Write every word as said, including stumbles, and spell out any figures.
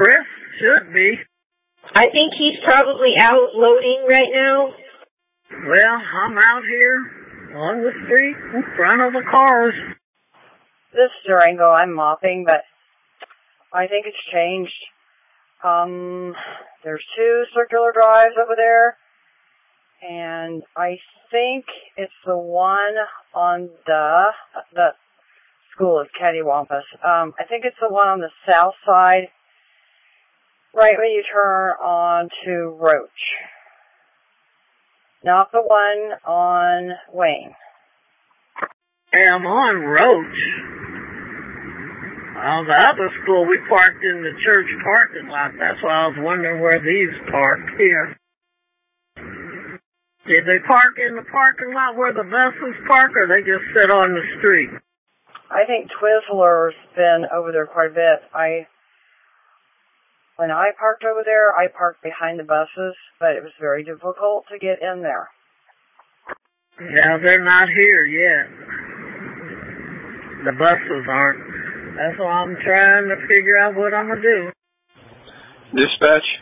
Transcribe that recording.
Chris should be. I think he's probably out loading right now. Well, I'm out here on the street in front of the cars. This is Durango. I'm mopping, but I think it's changed. Um, there's two circular drives over there, and I think it's the one on the the school is Cattywampus. Um, I think it's the one on the south side, right when you turn on to Roach. Not the one on Wayne. Hey, I'm on Roach. On the other school, we parked in the church parking lot. That's why I was wondering where these parked here. Did they park in the parking lot where the buses park, or they just sit on the street? I think Twizzler's been over there quite a bit. I, when I parked over there, I parked behind the buses, but it was very difficult to get in there. Yeah, they're not here yet. The buses aren't. That's why I'm trying to figure out what I'm going to do. Dispatch,